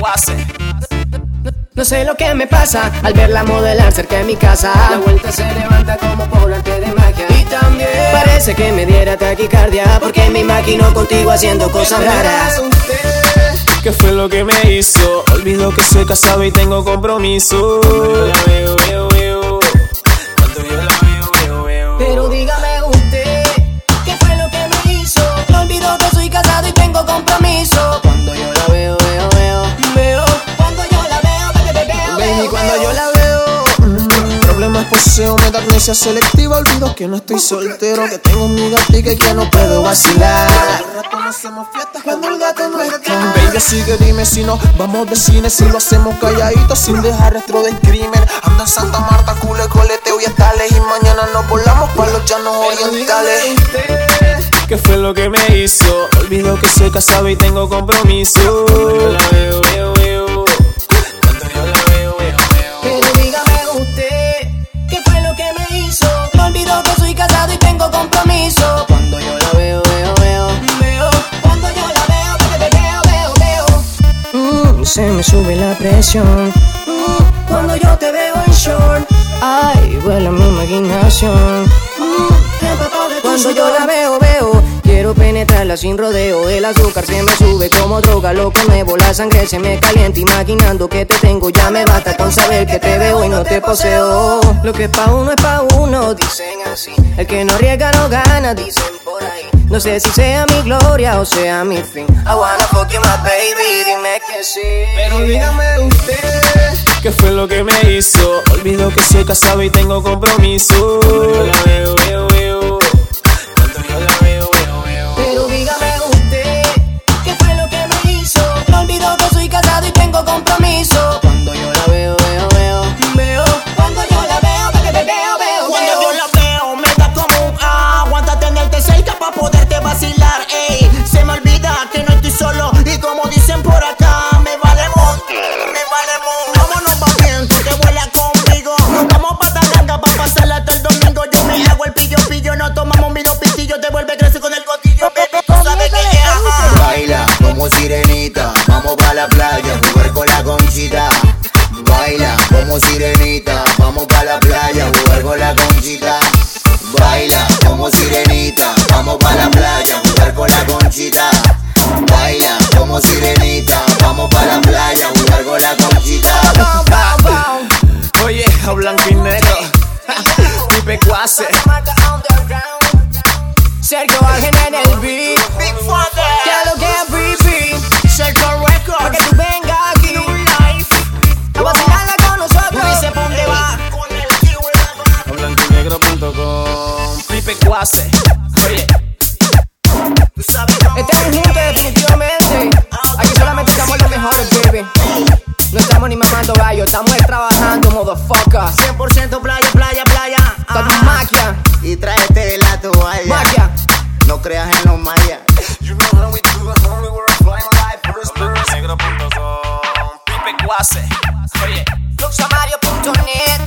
Guase. No sé lo que me pasa al verla modelar cerca de mi casa. La vuelta se levanta como por arte de magia. Y también parece que me diera taquicardia, porque me imagino contigo haciendo cosas raras. ¿Qué fue lo que me hizo? Olvido que soy casado y tengo compromiso. Cuando yo la veo. Cuando yo la veo. Pero dígame usted, ¿qué fue lo que me hizo? No olvido que soy casado y tengo compromiso. Cuando yo la veo. Cuando yo la veo. Baby, cuando yo la veo, problemas poseo, me da amnesia selectiva. Olvido que no estoy soltero, que tengo mi gatica y que no puedo vacilar. Al rato no hacemos fiestas cuando el gato no está. Baby, así que dime si no vamos de cine, si lo hacemos calladitos sin dejar rastro del crimen. Ando en Santa Marta, culo, coleteo y estales, y mañana nos volamos pa' los llanos orientales. ¿Qué fue lo que me hizo? Olvido que soy casado y tengo compromiso. Cuando yo la veo. Cuando yo la veo. Pero dígame usted, ¿qué fue lo que me hizo? No olvido que soy casado y tengo compromiso. Cuando yo la veo. Cuando yo la veo. Se me sube la presión. Cuando yo te veo en short, ay, vuela mi imaginación. Cuando yo la veo, quiero penetrarla sin rodeo. El azúcar se me sube como droga, loco nuevo. La sangre se me calienta imaginando que te tengo. Ya me basta con saber que te veo y no te poseo. Lo que es pa' uno es pa' uno, dicen así. El que no arriesga no gana, dicen por ahí. No sé si sea mi gloria o sea mi fin. I wanna fuck you my baby, dime que sí. Pero dígame usted, ¿qué fue lo que me hizo? Olvido que soy casado y tengo compromiso. Cuando yo la veo. Cuando yo la veo. Pero dígame usted, ¿qué fue lo que me hizo? No olvido que soy casado y tengo compromiso. Cuando yo la veo. Cuando yo la veo. Cuando yo la veo, me da como un aguanta tenerte cerca pa' poderte vacilar, ey. Se me olvida que no estoy solo y como dicen por acá, me vale mucho. Vámonos pa' bien, tú te vuelas conmigo. Nos vamos pa' Tacanga pa' pasarla hasta el domingo. Yo me hago el pillo, no tomamos mi dos pitillos. Te vuelve a crecer con el cotillo, baby, tú sabes que es. Baila como sirenita, vamos pa' la playa, jugar con la conchita. Baila como sirenita, vamos pa' la playa, jugar con la conchita. Baila como sirenita, vamos pa' la playa, jugar con la conchita. Baila como sirenita, vamos pa' la playa, jugar con la conchita. Oye, a blanco y negro, Pipe Guase, Sergio Ángel en el beat. Ya lo que es Pipi, Sergio pa' que Records, tú vengas aquí a vacilarla con nosotros. dice pa' dónde va. a blancoynegro.com. Pipe Guase, oye. Este es un junte definitivamente. Aquí solamente estamos los mejores, baby. No estamos ni mamando gallo, estamos trabajando, motherfucker. 100% playa. Esto es magia, Y tráete la toalla. magia. No creas en los mayas. You know how we do it, only we're flying live first. blancoynegro.com. Pipe Guase, oye. Luxamario.net